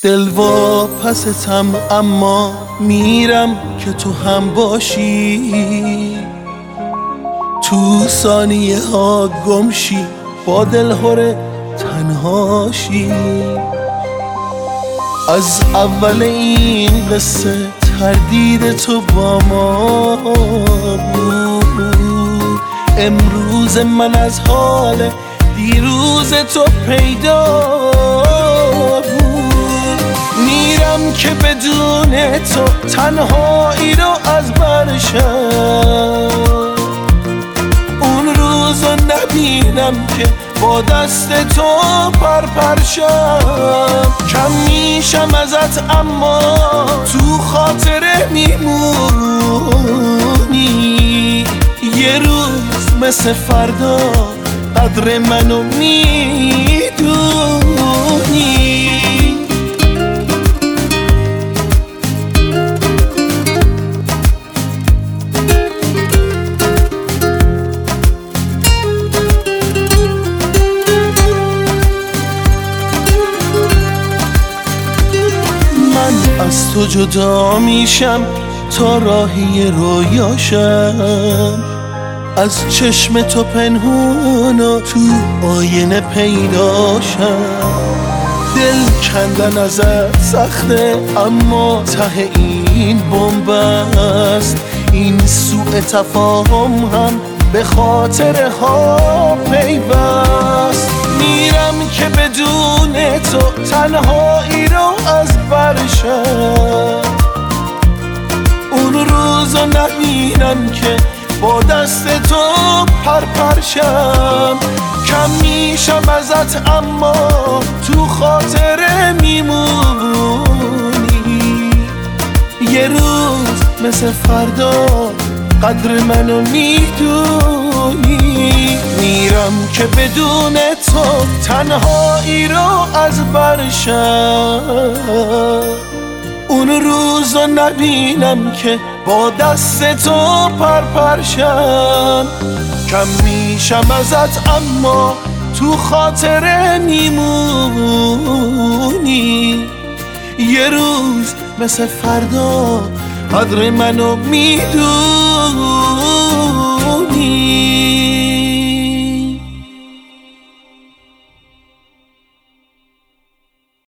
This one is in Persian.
دل واپستم اما میرم که تو هم باشی، تو ثانیه ها گمشی با دلهره تنهاشی. از اول این قصه تردید تو با ما بود، امروز من از حال دیروز تو پیدا بود. میرم که بدون تو تنهایی رو از برشم، اون روزو نبینم که با دست تو پرپرشم. کم میشم ازت اما تو خاطره میمونی، یه روز مثل فردا قدر منو میدونی. از تو جدا میشم تا راهی رویاشم، از چشم تو پنهون و تو آینه پیداشم. دل کندن ازت سخته اما ته این بمب است، این سوء تفاهم هم به خاطر ها پیوست. میرم که بدون تو تنهایی رو از برشم، اون روزو نبینم که با دست تو پرپرشم. کم میشم ازت اما تو خاطره میمونی، یه روز مثل فردا قدر منو میدونی. میرم که بدون تو تنهایی رو از برشم، اون روزو نبینم که با دست تو پرپرشم. کم میشم ازت اما تو خاطره میمونی، یه روز مثل فردا قدر منو میدونی.